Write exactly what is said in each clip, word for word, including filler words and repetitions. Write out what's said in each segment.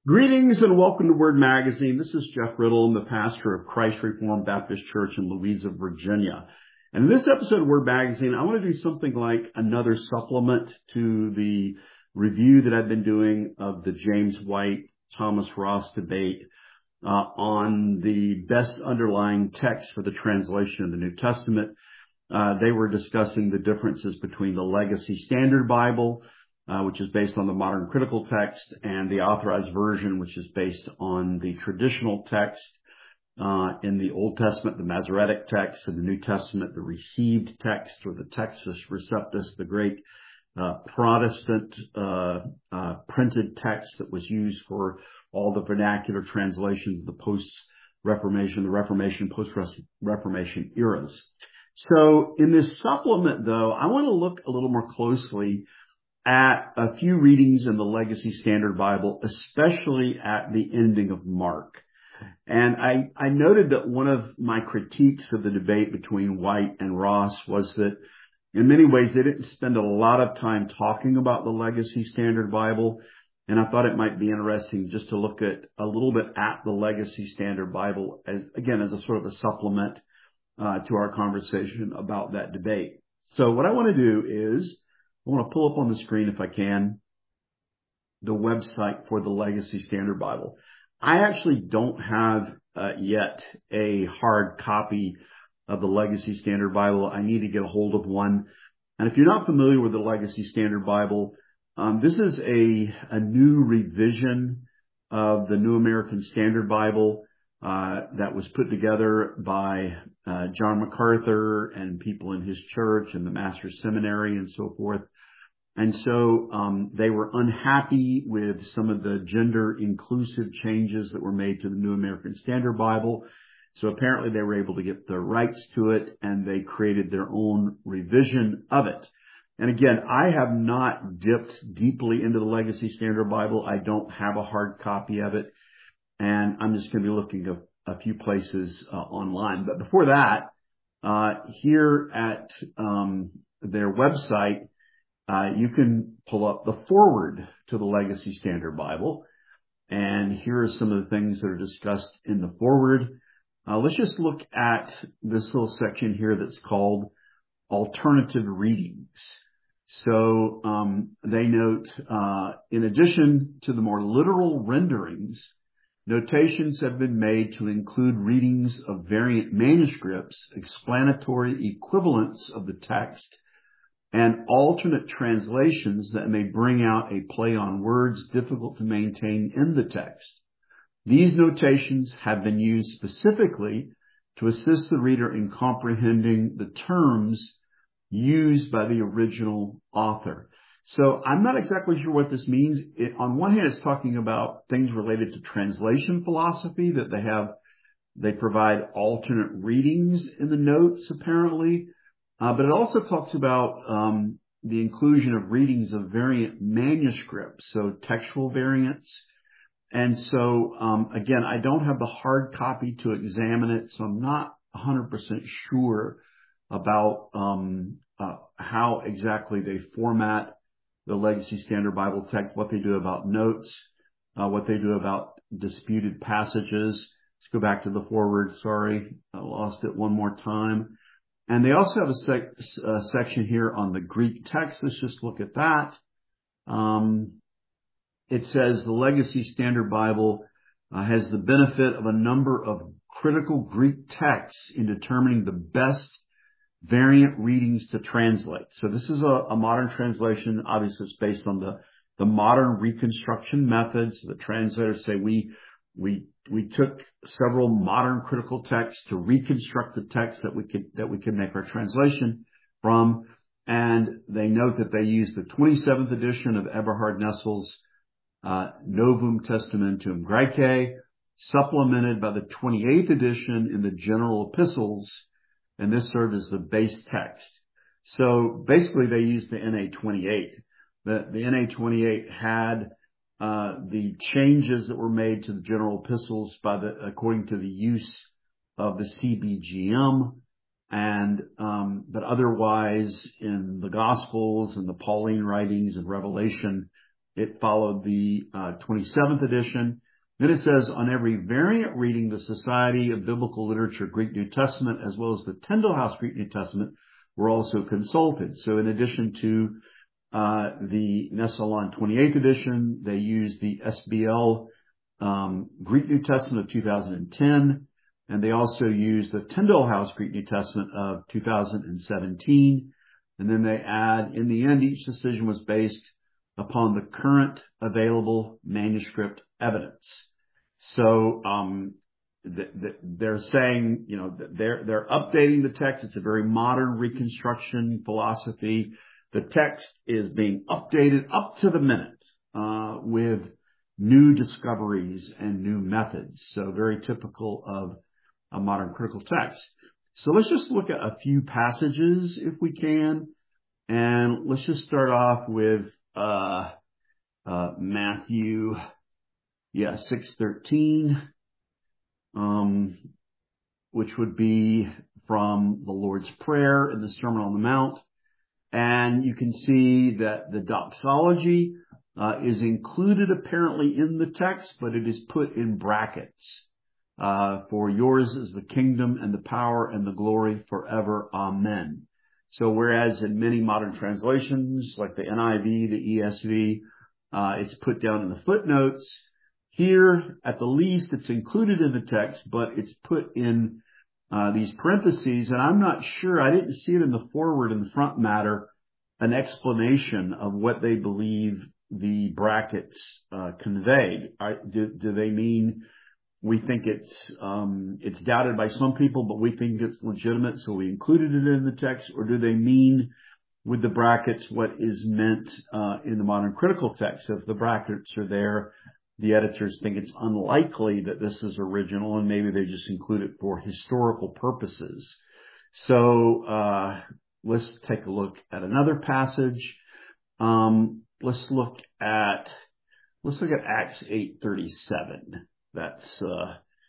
Greetings and welcome to Word Magazine. This is Jeff Riddle. I'm the pastor of Christ Reformed Baptist Church in Louisa, Virginia. And in this episode of Word Magazine, I want to do something like another supplement to the review that I've been doing of the James White, Thomas Ross debate uh, on the best underlying text for the translation of the New Testament. Uh, they were discussing the differences between the Legacy Standard Bible, Uh, which is based on the modern critical text, and the Authorized Version, which is based on the traditional text uh, in the Old Testament, the Masoretic text, and the New Testament, the received text, or the Textus Receptus, the great uh, Protestant uh, uh, printed text that was used for all the vernacular translations of the post-Reformation, the Reformation, post-Reformation eras. So in this supplement, though, I want to look a little more closely at a few readings in the Legacy Standard Bible, especially at the ending of Mark. And I, I noted that one of my critiques of the debate between White and Ross was that in many ways they didn't spend a lot of time talking about the Legacy Standard Bible. And I thought it might be interesting just to look at a little bit at the Legacy Standard Bible as, again, as a sort of a supplement uh, to our conversation about that debate. So what I want to do is I want to pull up on the screen, if I can, the website for the Legacy Standard Bible. I actually don't have uh, yet a hard copy of the Legacy Standard Bible. I need to get a hold of one. And if you're not familiar with the Legacy Standard Bible, um, this is a, a new revision of the New American Standard Bible uh, that was put together by uh, John MacArthur and people in his church and the Master's Seminary and so forth. And so um, they were unhappy with some of the gender-inclusive changes that were made to the New American Standard Bible. So apparently they were able to get the rights to it, and they created their own revision of it. And again, I have not dipped deeply into the Legacy Standard Bible. I don't have a hard copy of it, and I'm just going to be looking at a few places uh, online. But before that, uh, here at um, their website, Uh, you can pull up the foreword to the Legacy Standard Bible. And here are some of the things that are discussed in the foreword. Uh, let's just look at this little section here that's called Alternative Readings. So um, they note, uh, in addition to the more literal renderings, notations have been made to include readings of variant manuscripts, explanatory equivalents of the text, and alternate translations that may bring out a play on words difficult to maintain in the text. These notations have been used specifically to assist the reader in comprehending the terms used by the original author. So I'm not exactly sure what this means. It, on one hand, it's talking about things related to translation philosophy, that they have, they provide alternate readings in the notes, apparently. Uh, but it also talks about um, the inclusion of readings of variant manuscripts, so textual variants. And so, um, again, I don't have the hard copy to examine it, so I'm not one hundred percent sure about um, uh, how exactly they format the Legacy Standard Bible text, what they do about notes, uh, what they do about disputed passages. Let's go back to the foreword. Sorry, I lost it one more time. And they also have a, sec- a section here on the Greek text. Let's just look at that. Um, it says the Legacy Standard Bible uh, has the benefit of a number of critical Greek texts in determining the best variant readings to translate. So this is a, a modern translation. Obviously, it's based on the, the modern reconstruction methods. The translators say we We we took several modern critical texts to reconstruct the text that we could that we could make our translation from, and they note that they used the twenty-seventh edition of Eberhard Nessel's uh, Novum Testamentum Graece, supplemented by the twenty-eighth edition in the General Epistles, and this served as the base text. So basically, they used the N A twenty-eight. The the N A twenty-eight had Uh, the changes that were made to the general epistles by the, according to the use of the C B G M, and, um, but otherwise in the Gospels and the Pauline writings and Revelation, it followed the uh, twenty-seventh edition. Then it says, on every variant reading, the Society of Biblical Literature Greek New Testament, as well as the Tyndale House Greek New Testament, were also consulted. So in addition to uh, the Nestle-Aland twenty-eighth edition, they used the S B L um, Greek New Testament of two thousand ten, and they also used the Tyndale House Greek New Testament of two thousand seventeen. And then they add, in the end, each decision was based upon the current available manuscript evidence. So um, th- th- they're saying, you know, they're they're updating the text. It's a very modern reconstruction philosophy. The text is being updated up to the minute uh, with new discoveries and new methods. So very typical of a modern critical text. So let's just look at a few passages if we can. And let's just start off with uh, uh, Matthew, yeah, six thirteen, um, which would be from the Lord's Prayer in the Sermon on the Mount. And you can see that the doxology uh, is included apparently in the text, but it is put in brackets. Uh, for yours is the kingdom and the power and the glory forever. Amen. So whereas in many modern translations, like the N I V, the E S V, uh, it's put down in the footnotes. Here, at the least, it's included in the text, but it's put in uh, these parentheses. And I'm not sure, I didn't see it in the forward and the front matter, an explanation of what they believe the brackets uh, conveyed. I, do, do they mean we think it's um, it's doubted by some people, but we think it's legitimate, so we included it in the text? Or do they mean with the brackets what is meant uh, in the modern critical text? If the brackets are there, the editors think it's unlikely that this is original, and maybe they just include it for historical purposes. So uh, let's take a look at another passage. Um, let's look at let's look at Acts eight thirty-seven. That's uh,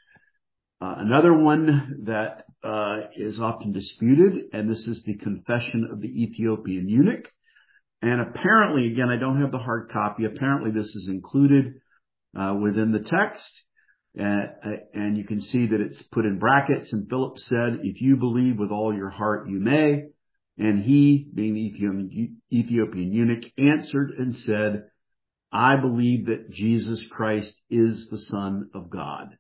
uh, another one that uh, is often disputed, and this is the confession of the Ethiopian eunuch. And apparently, again, I don't have the hard copy. Apparently, this is included uh, within the text, and, and you can see that it's put in brackets. And Philip said, "If you believe with all your heart, you may." And he, being the Ethiopian, Ethiopian eunuch, answered and said, "I believe that Jesus Christ is the Son of God."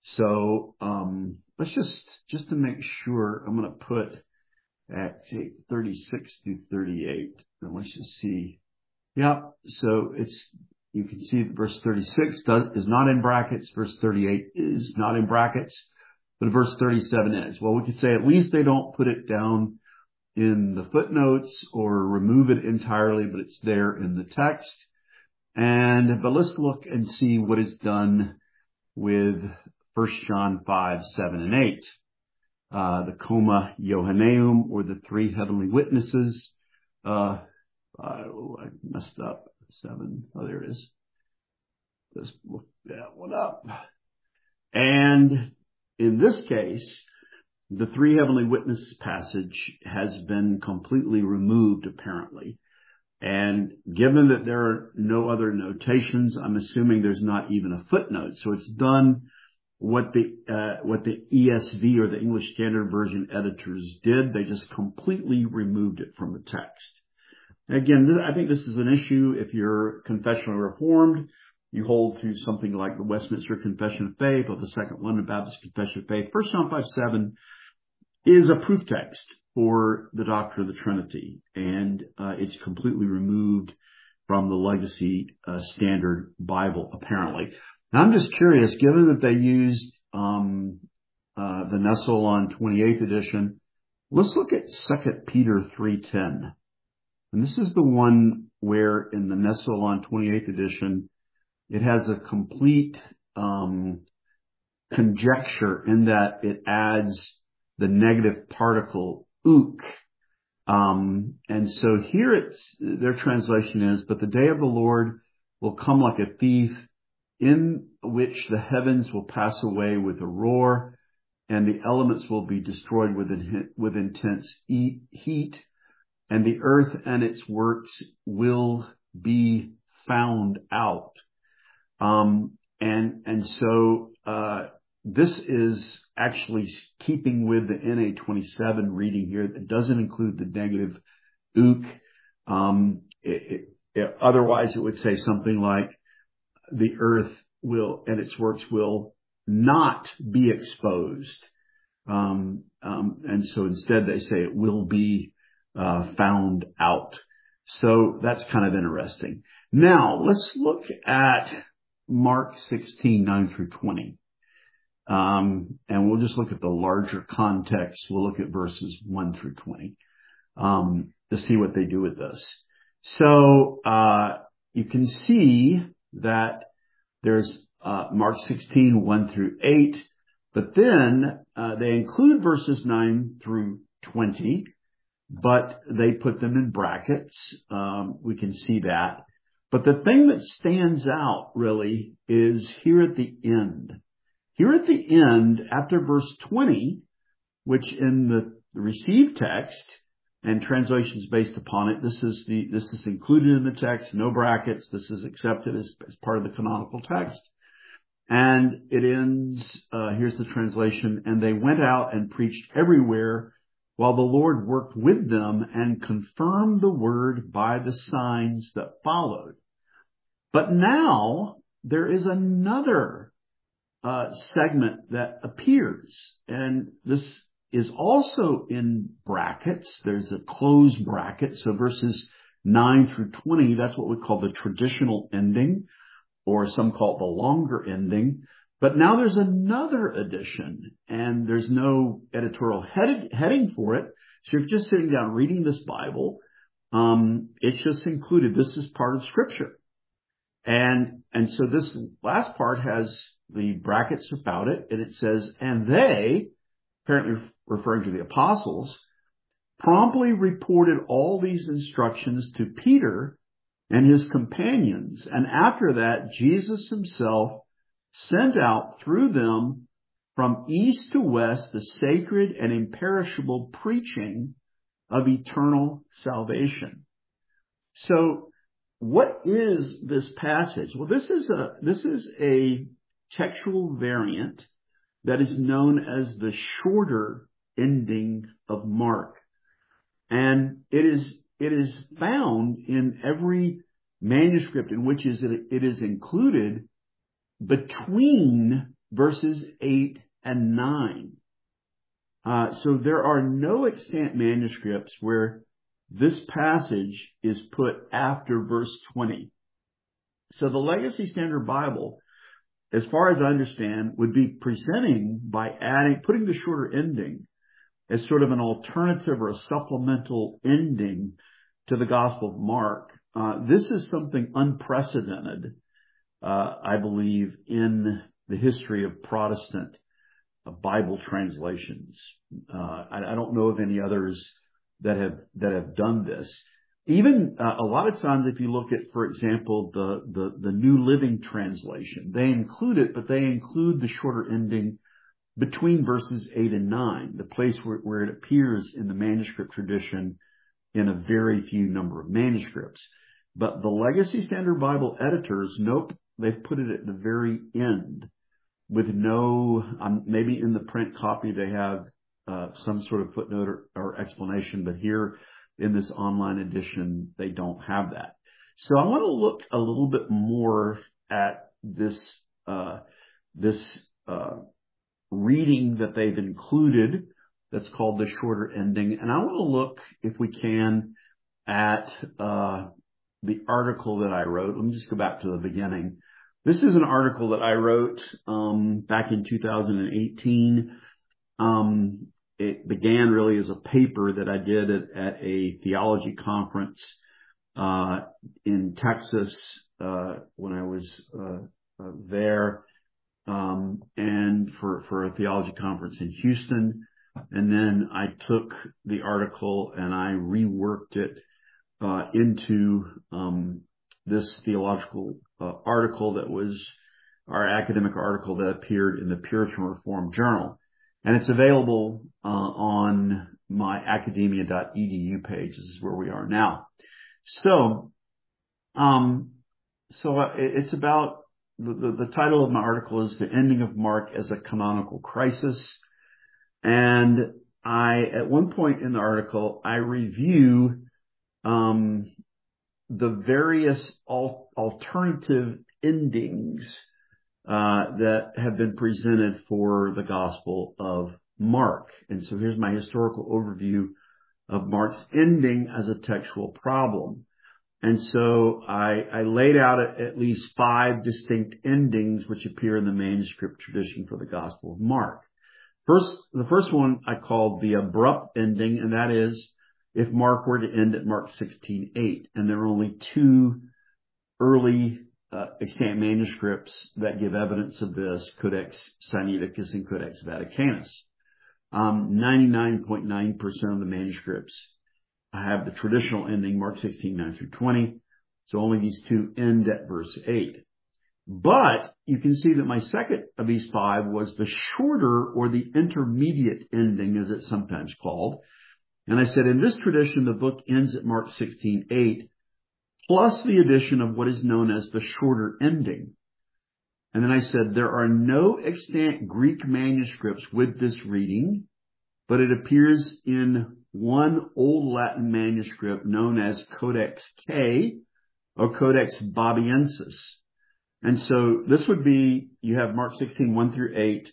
So um, let's just, just to make sure, I'm going to put Acts eight thirty-six through thirty-eight. And let's just see. Yeah, so it's, you can see that verse thirty-six does, is not in brackets. Verse thirty-eight is not in brackets, but verse thirty-seven is. Well, we could say at least they don't put it down in the footnotes or remove it entirely, but it's there in the text. And, but let's look and see what is done with First John five, seven, and eight. Uh, the Coma Johanneum, or the three heavenly witnesses. Uh, uh, oh, I messed up. Seven. Oh, there it is. Let's look that one up. And in this case, the three heavenly witnesses passage has been completely removed, apparently. And given that there are no other notations, I'm assuming there's not even a footnote. So it's done what the uh, what the E S V, or the English Standard Version editors did. They just completely removed it from the text. Again, th- I think this is an issue. If you're confessionally reformed, you hold to something like the Westminster Confession of Faith or the Second London Baptist Confession of Faith. First John five, seven is a proof text for the doctrine of the Trinity, and uh, it's completely removed from the Legacy uh, Standard Bible, apparently. Now, I'm just curious, given that they used um, uh, the Nestle-Aland twenty-eighth edition, let's look at Second Peter three ten. And this is the one where in the Nestle-Aland twenty-eighth edition, it has a complete um, conjecture in that it adds the negative particle ook. Um, and so here it's, their translation is, "But the day of the Lord will come like a thief, in which the heavens will pass away with a roar, and the elements will be destroyed with, in, with intense heat, and the earth and its works will be found out. Um, and, and so, uh, this is actually keeping with the N A twenty-seven reading here that doesn't include the negative ook. Um, it, it, it, otherwise it would say something like the earth will and its works will not be exposed. Um, um, and so instead they say it will be, uh, found out. So that's kind of interesting. Now let's look at Mark sixteen, nine through twenty. Um, and we'll just look at the larger context. We'll look at verses one through twenty, um, to see what they do with this. So, uh, you can see that there's, uh, Mark sixteen, one through eight, but then, uh, they include verses nine through twenty, but they put them in brackets. Um, we can see that. But the thing that stands out really is here at the end. Here at the end, after verse twenty, which in the received text and translations based upon it, this is the, this is included in the text, no brackets. This is accepted as, as part of the canonical text. And it ends, uh, here's the translation, and they went out and preached everywhere while the Lord worked with them and confirmed the word by the signs that followed. But now there is another Uh, segment that appears, and this is also in brackets. There's a closed bracket. So verses nine through twenty, that's what we call the traditional ending, or some call it the longer ending. But now there's another edition, and there's no editorial head- heading for it. So if you're just sitting down reading this Bible, um, it's just included. This is part of Scripture. And, and so this last part has the brackets about it, and it says, and they, apparently referring to the apostles, promptly reported all these instructions to Peter and his companions. And after that, Jesus himself sent out through them from east to west the sacred and imperishable preaching of eternal salvation. So, what is this passage? Well, this is a, this is a textual variant that is known as the shorter ending of Mark. And it is, it is found in every manuscript in which is it, it is included between verses eight and nine. Uh, so there are no extant manuscripts where this passage is put after verse twenty. So the Legacy Standard Bible, as far as I understand, would be presenting by adding, putting the shorter ending as sort of an alternative or a supplemental ending to the Gospel of Mark. Uh, this is something unprecedented, uh, I believe, in the history of Protestant uh, Bible translations. Uh, I, I don't know of any others that have, that have done this. Even, uh, a lot of times if you look at, for example, the, the, the New Living Translation, they include it, but they include the shorter ending between verses eight and nine, the place where, where it appears in the manuscript tradition in a very few number of manuscripts. But the Legacy Standard Bible editors, nope, they've put it at the very end with no, um, maybe in the print copy they have Uh, some sort of footnote or, or explanation, but here in this online edition, they don't have that. So I want to look a little bit more at this, uh, this, uh, reading that they've included that's called the shorter ending. And I want to look, if we can, at, uh, the article that I wrote. Let me just go back to the beginning. This is an article that I wrote, um, back in two thousand eighteen. Um, It began really as a paper that I did at, at a theology conference, uh, in Texas, uh, when I was, uh, uh there, um, and for, for a theology conference in Houston. And then I took the article and I reworked it, uh, into, um, this theological, uh, article that was our academic article that appeared in the Puritan Reformed Journal. And it's available uh, on my academia dot e d u page. This is where we are now. So, um, so uh, it's about, the, the, the title of my article is The Ending of Mark as a Canonical Crisis. And I, at one point in the article, I review um, the various al- alternative endings uh, that have been presented for the Gospel of Mark. And so here's my historical overview of Mark's ending as a textual problem. And so I, I laid out at, at least five distinct endings which appear in the manuscript tradition for the Gospel of Mark. First, the first one I called the abrupt ending, and that is if Mark were to end at Mark sixteen eight. And there are only two early uh, extant manuscripts that give evidence of this, Codex Sinaiticus and Codex Vaticanus. Um, ninety-nine point nine percent of the manuscripts I have the traditional ending, Mark sixteen nine through twenty. So only these two end at verse eight. But you can see that my second of these five was the shorter or the intermediate ending, as it's sometimes called. And I said, in this tradition, the book ends at Mark sixteen eight, plus the addition of what is known as the shorter ending. And then I said, there are no extant Greek manuscripts with this reading, but it appears in one Old Latin manuscript known as Codex K or Codex Babiensis. And so this would be, you have Mark sixteen one through eight,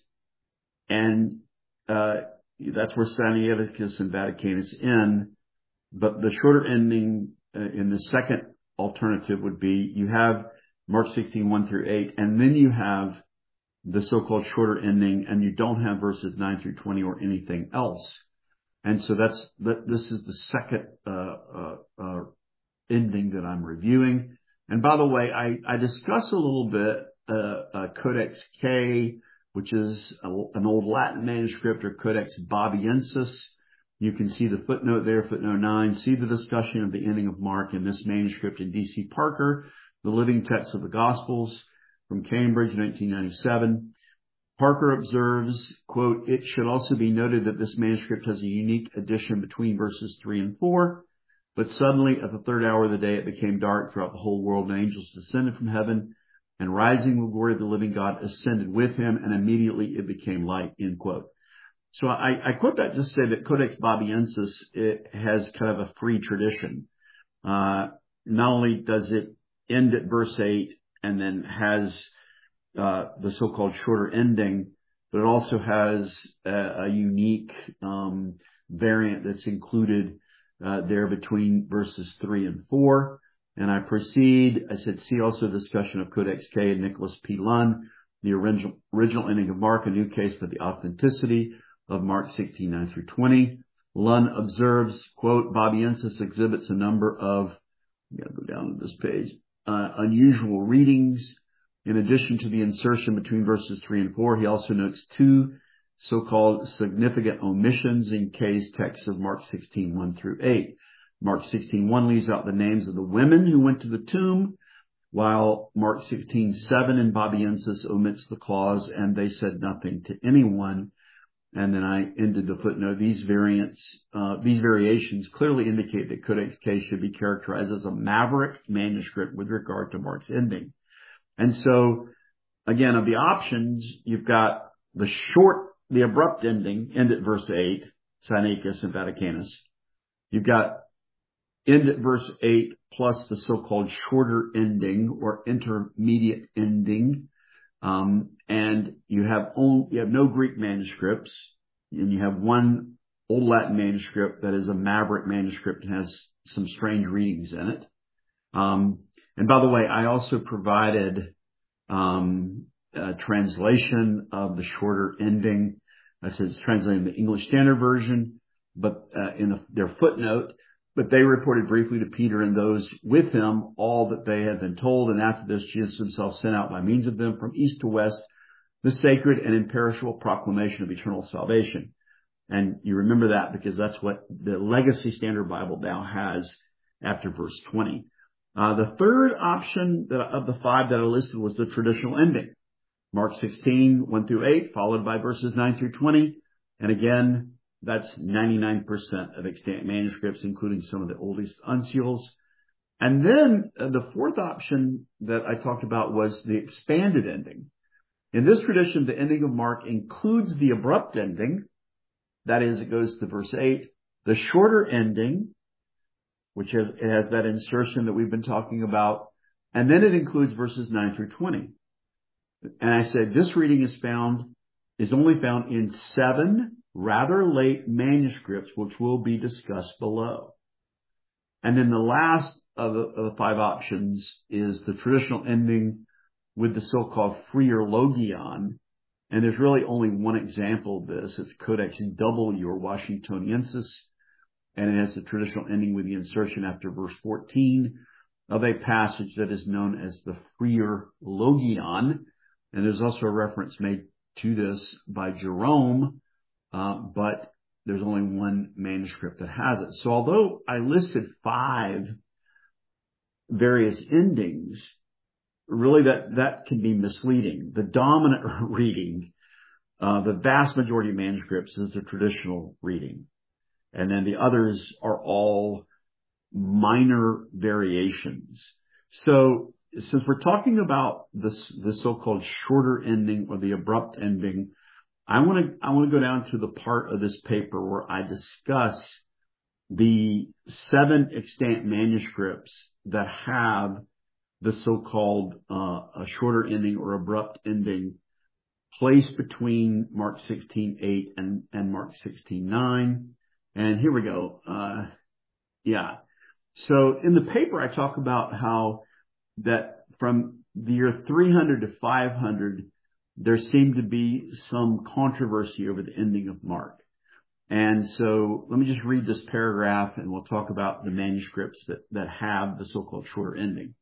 and uh, that's where Sinaiticus and Vaticanus end. But the shorter ending uh, in the second alternative would be, you have Mark sixteen one through eight, and then you have the so-called shorter ending, and you don't have verses nine through twenty or anything else. And so that's, that, this is the second, uh, uh, uh, ending that I'm reviewing. And by the way, I, I discuss a little bit, uh, uh, Codex K, which is a, an old Latin manuscript, or Codex Babiensis. You can see the footnote there, footnote nine. See the discussion of the ending of Mark in this manuscript in D C Parker, The Living Text of the Gospels, from Cambridge, nineteen ninety-seven. Parker observes, quote, it should also be noted that this manuscript has a unique addition between verses three and four. But suddenly at the third hour of the day, it became dark throughout the whole world, and angels descended from heaven, and rising the glory of the living God ascended with him, and immediately it became light, end quote. So I, I quote that just to say that Codex Babiensis, it has kind of a free tradition. Uh, not only does it end at verse eight and then has uh, the so-called shorter ending, but it also has a, a unique um, variant that's included uh, there between verses three and four. And I proceed, I said, see also discussion of Codex K and Nicholas P. Lunn, the original, original ending of Mark, a new case for the authenticity of Mark sixteen nine through twenty. Lunn observes, quote, Babiensis exhibits a number of, I'm going to go down to this page, uh, unusual readings. In addition to the insertion between verses three and four, he also notes two so-called significant omissions in K's text of Mark sixteen one through eight. Mark sixteen one leaves out the names of the women who went to the tomb, while Mark sixteen seven in Babiensis omits the clause, and they said nothing to anyone. And then I ended the footnote. These variants, uh, these variations clearly indicate that Codex K should be characterized as a maverick manuscript with regard to Mark's ending. And so, again, of the options, you've got the short, the abrupt ending, end at verse eight, Sinaiticus and Vaticanus. You've got end at verse eight plus the so-called shorter ending or intermediate ending. Um, and you have only, you have no Greek manuscripts, and you have one Old Latin manuscript that is a maverick manuscript and has some strange readings in it. Um, and by the way, I also provided um, a translation of the shorter ending. I said it's translated in the English Standard Version, but uh, in the, their footnote. But they reported briefly to Peter and those with him all that they had been told. And after this, Jesus himself sent out by means of them from east to west the sacred and imperishable proclamation of eternal salvation. And you remember that because that's what the Legacy Standard Bible now has after verse twenty. Uh, the third option that, of the five that I listed was the traditional ending. Mark sixteen, one through eight, followed by verses nine through twenty. And again, that's ninety-nine percent of extant manuscripts, including some of the oldest uncials. And then uh, the fourth option that I talked about was the expanded ending. In this tradition, the ending of Mark includes the abrupt ending. That is, it goes to verse eight. The shorter ending, which has, it has that insertion that we've been talking about. And then it includes verses nine through twenty. And I said this reading is found, is only found in seven rather late manuscripts, which will be discussed below. And then the last of the, of the five options is the traditional ending with the so-called freer logion. And there's really only one example of this. It's Codex W or Washingtoniensis. And it has the traditional ending with the insertion after verse fourteen of a passage that is known as the freer logion. And there's also a reference made to this by Jerome, uh, but there's only one manuscript that has it. So although I listed five various endings, really that, that can be misleading. The dominant reading, uh, the vast majority of manuscripts is the traditional reading. And then the others are all minor variations. So since we're talking about this, the so-called shorter ending or the abrupt ending, I want to, I want to go down to the part of this paper where I discuss the seven extant manuscripts that have the so-called, uh, a shorter ending or abrupt ending placed between Mark sixteen eight and, and Mark sixteen nine. And here we go. Uh, yeah. So in the paper, I talk about how that from the year three hundred to five hundred, there seemed to be some controversy over the ending of Mark. And so let me just read this paragraph and we'll talk about the manuscripts that, that have the so-called shorter ending.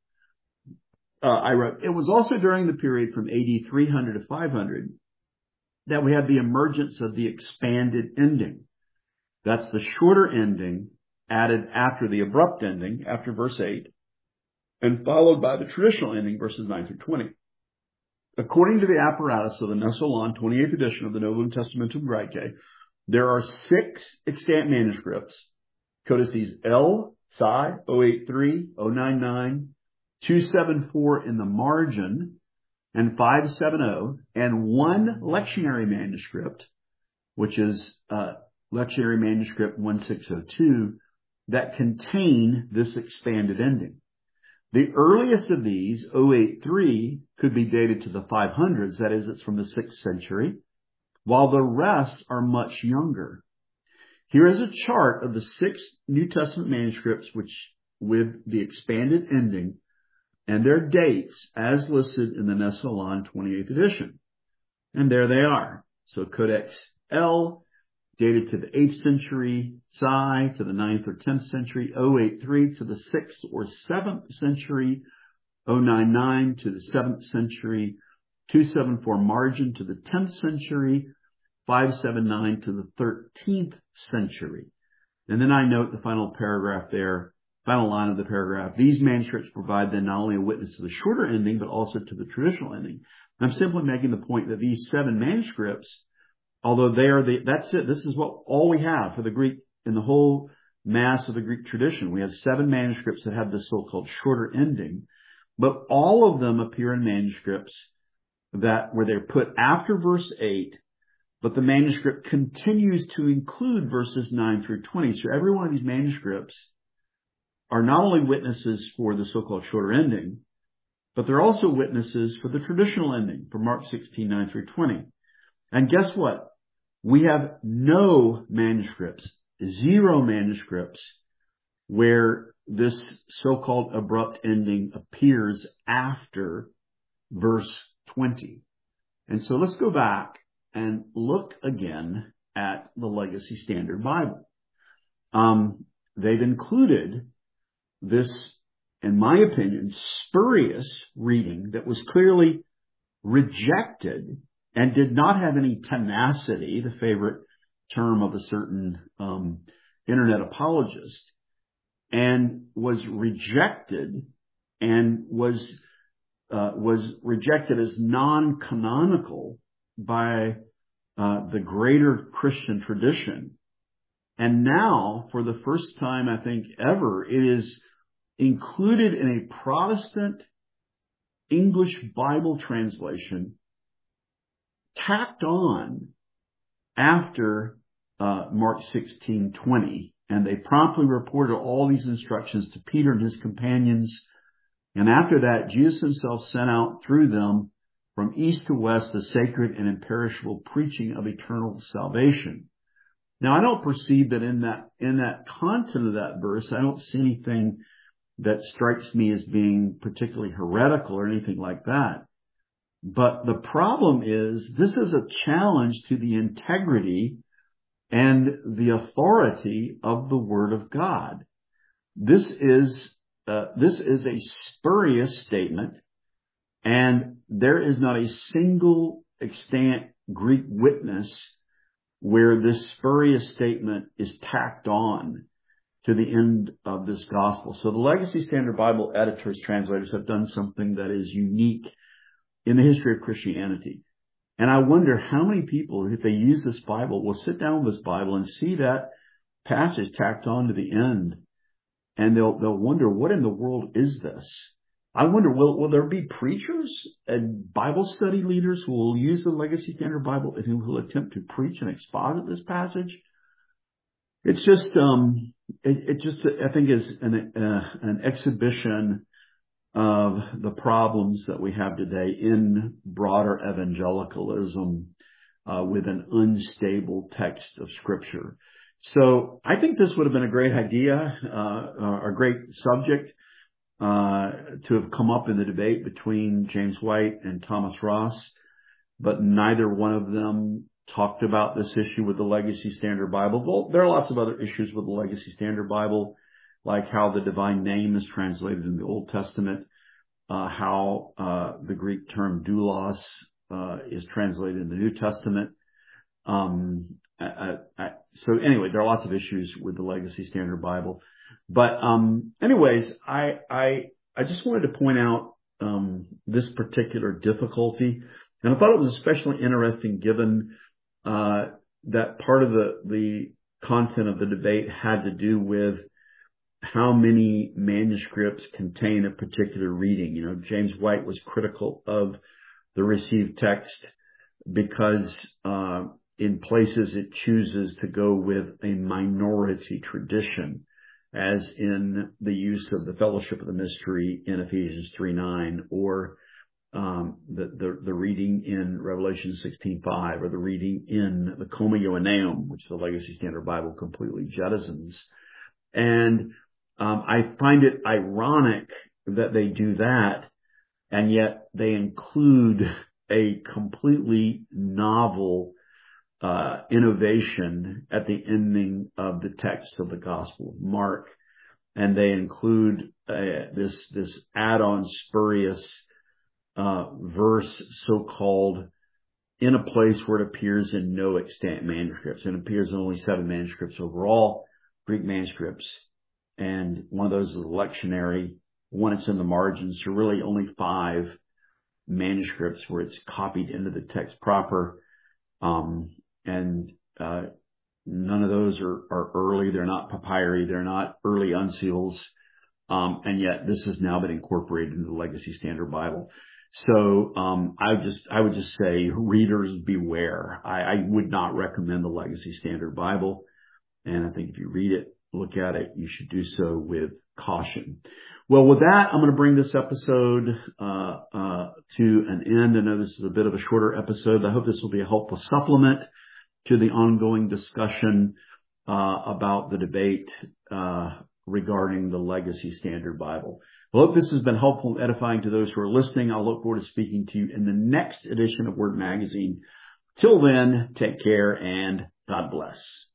Uh, I wrote, it was also during the period from A D three hundred to five hundred that we had the emergence of the expanded ending. That's the shorter ending added after the abrupt ending, after verse eight, and followed by the traditional ending, verses nine through twenty. According to the apparatus of the Nestle-Aland twenty-eighth edition of the Novum Testamentum Graece, there are six extant manuscripts, codices L, Psi, oh eight three, oh nine nine, two seventy-four in the margin, and five seventy, and one lectionary manuscript, which is uh, lectionary manuscript sixteen oh two, that contain this expanded ending. The earliest of these, oh eight three, could be dated to the five hundreds, that is, it's from the sixth century, while the rest are much younger. Here is a chart of the six New Testament manuscripts which, with the expanded ending, and their dates as listed in the Nestle-Aland twenty-eighth edition. And there they are. So Codex L, dated to the eighth century, Psi to the ninth or tenth century, oh eight three to the sixth or seventh century, oh nine nine to the seventh century, two seventy-four margin to the tenth century, five seventy-nine to the thirteenth century. And then I note the final paragraph there, final line of the paragraph. These manuscripts provide then not only a witness to the shorter ending, but also to the traditional ending. I'm simply making the point that these seven manuscripts, although they are the, that's it. This is what all we have for the Greek in the whole mass of the Greek tradition. We have seven manuscripts that have this so-called shorter ending, but all of them appear in manuscripts that where they're put after verse eight, but the manuscript continues to include verses nine through twenty. So every one of these manuscripts are not only witnesses for the so-called shorter ending, but they're also witnesses for the traditional ending, for Mark sixteen nine through twenty. And guess what? We have no manuscripts, zero manuscripts, where this so-called abrupt ending appears after verse twenty. And so let's go back and look again at the Legacy Standard Bible. Um, they've included this, in my opinion, spurious reading that was clearly rejected and did not have any tenacity, the favorite term of a certain um, internet apologist, and was rejected and was uh, was rejected as non-canonical by uh, the greater Christian tradition. And now, for the first time, I think ever, it is included in a Protestant English Bible translation tacked on after uh, Mark sixteen twenty. And they promptly reported all these instructions to Peter and his companions. And after that, Jesus himself sent out through them from east to west the sacred and imperishable preaching of eternal salvation. Now, I don't perceive that in that, in that content of that verse, I don't see anything that strikes me as being particularly heretical or anything like that. But the problem is, this is a challenge to the integrity and the authority of the Word of God. This is, uh, this is a spurious statement, and there is not a single extant Greek witness where this spurious statement is tacked on to the end of this gospel. So the Legacy Standard Bible editors, translators have done something that is unique in the history of Christianity. And I wonder how many people, if they use this Bible, will sit down with this Bible and see that passage tacked on to the end. And they'll, they'll wonder, what in the world is this? I wonder, will, will there be preachers and Bible study leaders who will use the Legacy Standard Bible and who will attempt to preach and exposit this passage? It's just, um, it, it just, I think is an, uh, an exhibition of the problems that we have today in broader evangelicalism, uh, with an unstable text of Scripture. So I think this would have been a great idea, uh, a great subject, uh, to have come up in the debate between James White and Thomas Ross, but neither one of them talked about this issue with the Legacy Standard Bible. Well, there are lots of other issues with the Legacy Standard Bible, like how the divine name is translated in the Old Testament, uh, how uh, the Greek term doulos uh, is translated in the New Testament. Um, I, I, so anyway, there are lots of issues with the Legacy Standard Bible. But um, anyways, I, I I just wanted to point out um, this particular difficulty, and I thought it was especially interesting given uh, that part of the the content of the debate had to do with how many manuscripts contain a particular reading. You know, James White was critical of the received text because uh, in places it chooses to go with a minority tradition, as in the use of the fellowship of the mystery in Ephesians three nine, or um, the, the the reading in Revelation sixteen five, or the reading in the Coma Ioanneum, which the Legacy Standard Bible completely jettisons. And um, I find it ironic that they do that, and yet they include a completely novel uh innovation at the ending of the text of the Gospel of Mark, and they include uh, this this add-on spurious uh verse, so-called, in a place where it appears in no extant manuscripts. It appears in only seven manuscripts overall, Greek manuscripts, and one of those is a lectionary. One, it's in the margins. So really only five manuscripts where it's copied into the text proper. Um, and uh, none of those are, are early. They're not papyri. They're not early uncials. Um, and yet this has now been incorporated into the Legacy Standard Bible. So um, I just I would just say, readers beware. I, I would not recommend the Legacy Standard Bible. And I think if you read it, look at it, you should do so with caution. Well, with that, I'm going to bring this episode uh, uh, to an end. I know this is a bit of a shorter episode. I hope this will be a helpful supplement to the ongoing discussion uh, about the debate uh, regarding the Legacy Standard Bible. I hope this has been helpful and edifying to those who are listening. I'll look forward to speaking to you in the next edition of Word Magazine. Till then, take care and God bless.